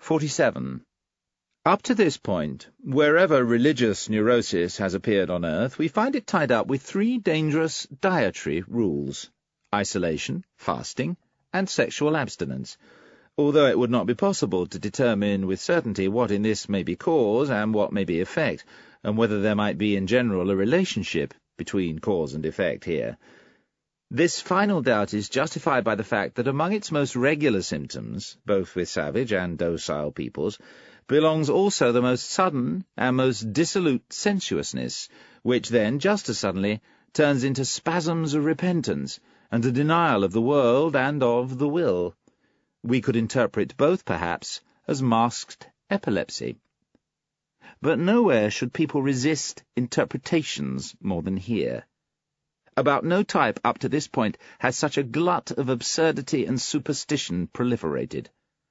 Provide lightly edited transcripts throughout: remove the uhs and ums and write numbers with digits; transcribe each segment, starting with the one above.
47. Up to this point, wherever religious neurosis has appeared on Earth, we find it tied up with three dangerous dietary rules: isolation, fasting, and sexual abstinence, although it would not be possible to determine with certainty what in this may be cause and what may be effect, and whether there might be in general a relationship between cause and effect here. This final doubt is justified by the fact that among its most regular symptoms, both with savage and docile peoples, belongs also the most sudden and most dissolute sensuousness, which then, just as suddenly, turns into spasms of repentance and a denial of the world and of the will. We could interpret both, perhaps, as masked epilepsy. But nowhere should people resist interpretations more than here. About no type up to this point has such a glut of absurdity and superstition proliferated.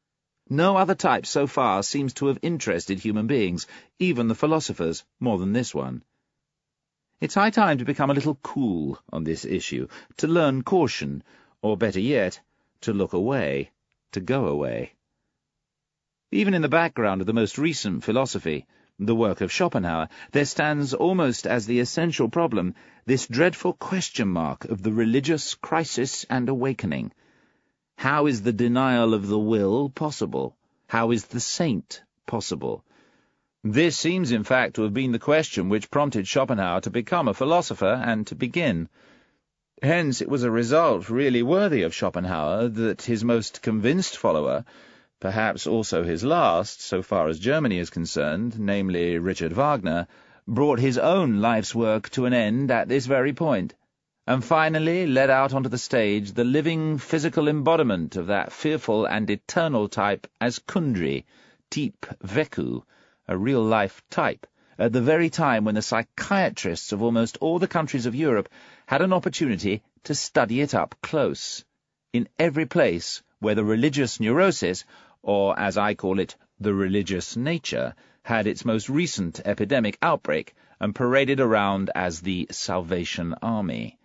No other type so far seems to have interested human beings, even the philosophers, more than this one. It's high time to become a little cool on this issue, to learn caution, or better yet, to look away, to go away. Even in the background of the most recent philosophy, the work of Schopenhauer, there stands almost as the essential problem this dreadful question mark of the religious crisis and awakening. How is the denial of the will possible? How is the saint possible? This seems, in fact, to have been the question which prompted Schopenhauer to become a philosopher and to begin. Hence it was a result really worthy of Schopenhauer that his most convinced follower, perhaps also his last, so far as Germany is concerned, namely Richard Wagner, brought his own life's work to an end at this very point, and finally led out onto the stage the living physical embodiment of that fearful and eternal type as Kundry, type vécu, a real-life type, at the very time when the psychiatrists of almost all the countries of Europe had an opportunity to study it up close, in every place where the religious neurosis, or, as I call it, the religious nature, had its most recent epidemic outbreak and paraded around as the Salvation Army.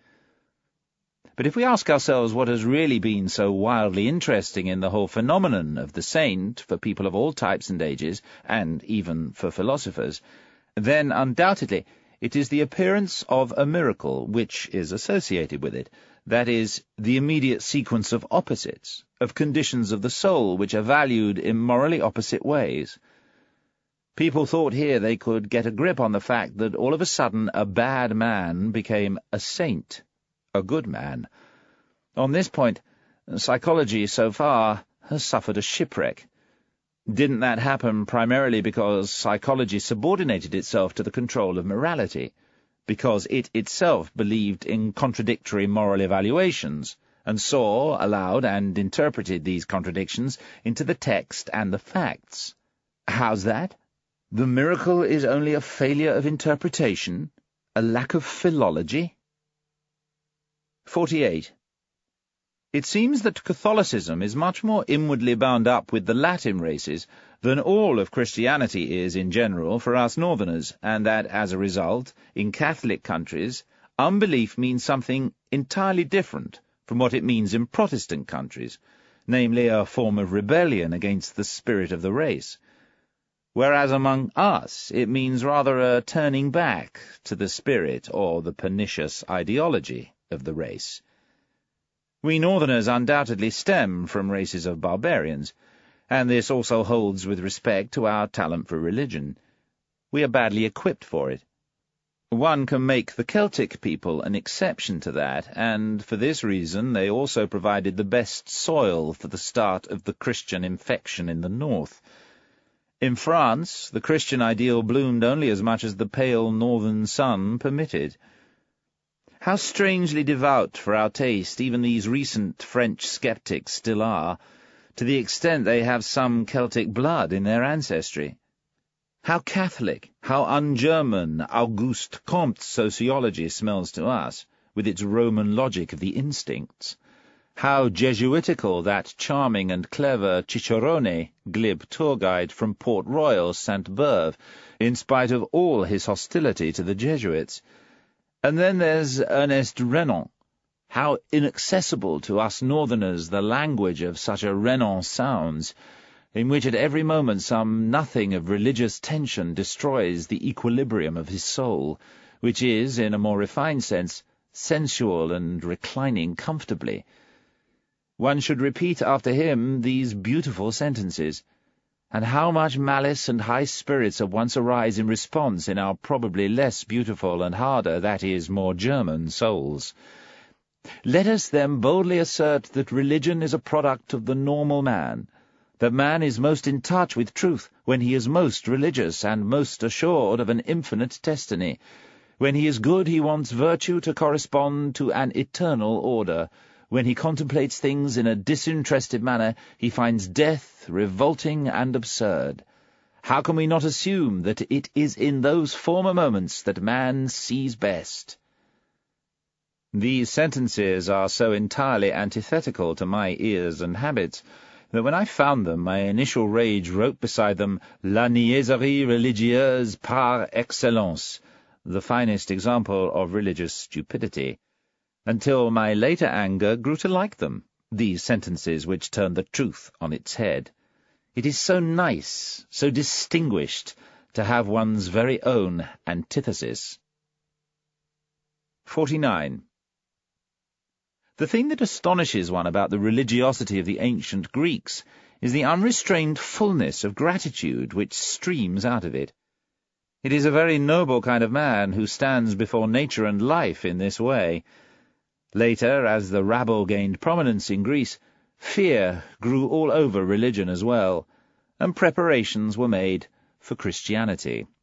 But if we ask ourselves what has really been so wildly interesting in the whole phenomenon of the saint for people of all types and ages, and even for philosophers, then undoubtedly it is the appearance of a miracle which is associated with it, that is, the immediate sequence of opposites, of conditions of the soul which are valued in morally opposite ways. People thought here they could get a grip on the fact that all of a sudden a bad man became a saint, a good man. On this point, psychology so far has suffered a shipwreck. Didn't that happen primarily because psychology subordinated itself to the control of morality, because it itself believed in contradictory moral evaluations, and saw, allowed, and interpreted these contradictions into the text and the facts? How's that? The miracle is only a failure of interpretation, a lack of philology? 48. It seems that Catholicism is much more inwardly bound up with the Latin races than all of Christianity is in general for us Northerners, and that, as a result, in Catholic countries, unbelief means something entirely different from what it means in Protestant countries, namely a form of rebellion against the spirit of the race, whereas among us it means rather a turning back to the spirit or the pernicious ideology of the race. We Northerners undoubtedly stem from races of barbarians, and this also holds with respect to our talent for religion. We are badly equipped for it. One can make the Celtic people an exception to that, and for this reason they also provided the best soil for the start of the Christian infection in the north. In France, the Christian ideal bloomed only as much as the pale northern sun permitted. How strangely devout for our taste even these recent French skeptics still are, to the extent they have some Celtic blood in their ancestry. How Catholic, how un-German Auguste Comte's sociology smells to us, with its Roman logic of the instincts. How Jesuitical that charming and clever Cicerone, glib tour guide from Port Royal, Sainte-Beuve, in spite of all his hostility to the Jesuits. And then there's Ernest Renan. How inaccessible to us Northerners the language of such a Renan sounds, in which at every moment some nothing of religious tension destroys the equilibrium of his soul, which is, in a more refined sense, sensual and reclining comfortably. One should repeat after him these beautiful sentences. And how much malice and high spirits at once arise in response in our probably less beautiful and harder, that is, more German souls. Let us then boldly assert that religion is a product of the normal man, that man is most in touch with truth when he is most religious and most assured of an infinite destiny. When he is good, he wants virtue to correspond to an eternal order. When he contemplates things in a disinterested manner, he finds death revolting and absurd. How can we not assume that it is in those former moments that man sees best? These sentences are so entirely antithetical to my ears and habits that when I found them, my initial rage wrote beside them La niaiserie religieuse par excellence, the finest example of religious stupidity, until my later anger grew to like them, these sentences which turn the truth on its head. It is so nice, so distinguished, to have one's very own antithesis. 49. The thing that astonishes one about the religiosity of the ancient Greeks is the unrestrained fullness of gratitude which streams out of it. It is a very noble kind of man who stands before nature and life in this way. Later, as the rabble gained prominence in Greece, fear grew all over religion as well, and preparations were made for Christianity.